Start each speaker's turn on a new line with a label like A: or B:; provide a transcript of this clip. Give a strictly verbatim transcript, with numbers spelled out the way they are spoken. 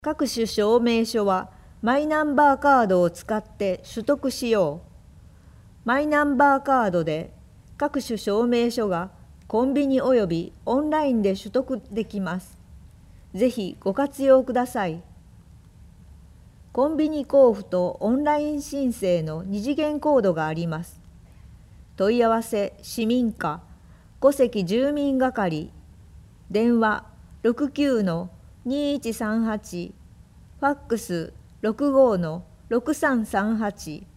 A: 各種証明書はマイナンバーカードを使って取得しよう。マイナンバーカードで各種証明書がコンビニおよびオンラインで取得できます。ぜひご活用ください。コンビニ交付とオンライン申請の二次元コードがあります。問い合わせ市民課戸籍住民係電話 ろくきゅうのにいちさんはち ファックス ろくごのろくさんさんはち